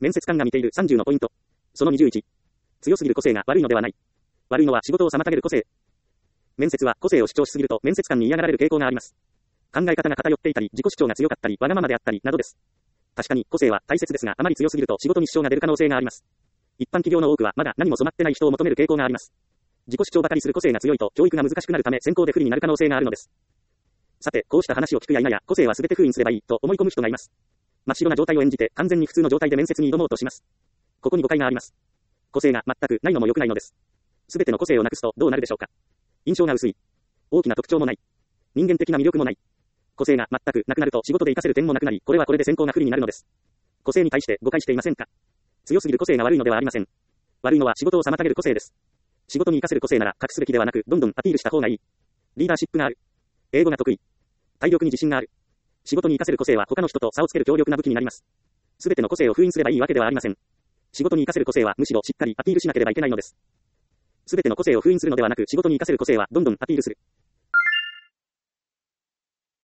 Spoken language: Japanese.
面接官が見ている30のポイント。その21。強すぎる個性が悪いのではない。悪いのは仕事を妨げる個性。面接は個性を主張しすぎると面接官に嫌がられる傾向があります。考え方が偏っていたり、自己主張が強かったり、わがままであったり、などです。確かに個性は大切ですが、あまり強すぎると仕事に支障が出る可能性があります。一般企業の多くはまだ何も染まってない人を求める傾向があります。自己主張ばかりする個性が強いと教育が難しくなるため選考で不利になる可能性があるのです。さて、こうした話を聞くや否や、個性は全て封印すればいいと思い込む人がいます。真っ白な状態を演じて完全に普通の状態で面接に挑もうとします。ここに誤解があります。個性が全くないのも良くないのです。全ての個性をなくすとどうなるでしょうか。印象が薄い。大きな特徴もない。人間的な魅力もない。個性が全くなくなると仕事で活かせる点もなくなり、これはこれで選考が不利になるのです。個性に対して誤解していませんか。強すぎる個性が悪いのではありません。悪いのは仕事を妨げる個性です。仕事に活かせる個性なら隠すべきではなく、どんどんアピールした方がいい。リーダーシップがある。英語が得意。体力に自信がある。仕事に活かせる個性は他の人と差をつける強力な武器になります。すべての個性を封印すればいいわけではありません。仕事に活かせる個性はむしろしっかりアピールしなければいけないのです。すべての個性を封印するのではなく、仕事に活かせる個性はどんどんアピールする。